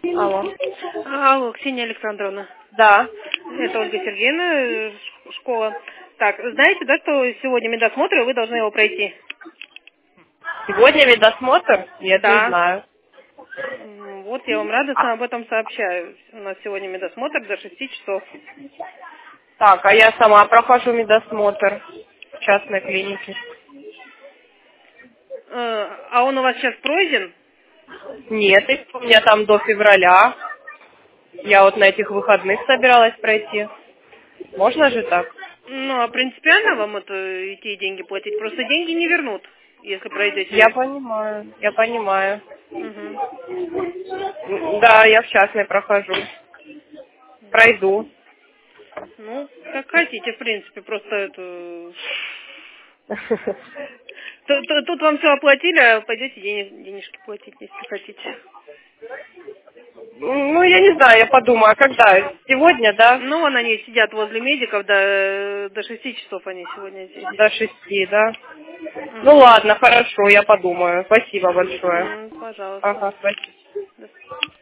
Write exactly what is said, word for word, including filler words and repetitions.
Алло. Алло, Ксения Александровна. Да. Это Ольга Сергеевна, э, ш- школа. Так, знаете, да, что сегодня медосмотр, и вы должны его пройти? Сегодня медосмотр? Нет, не Да. знаю. М, Вот я вам А, радостно об этом сообщаю. У нас сегодня медосмотр до шести часов. так, а я сама прохожу медосмотр в частной клинике. Э, А он у вас сейчас пройден? Нет, их у меня там до февраля. Я вот на этих выходных собиралась пройти. Можно же так? Ну, а принципиально вам это идти и деньги платить? Просто деньги не вернут, если Я пройдете. понимаю, я понимаю. Угу. М, Да, я в частной прохожу. Пройду. Ну, как хотите, в принципе, просто это... Т- т- Тут вам все оплатили, а пойдете денег, денежки платить, если хотите. Ну, я не знаю, я подумаю, а когда? Сегодня, да? Ну, вон они сидят возле медиков, до, до шести часов они сегодня здесь. До шести, да? Ну Угу. ладно, хорошо, я подумаю. Спасибо большое. М, Пожалуйста. Ага, спасибо. До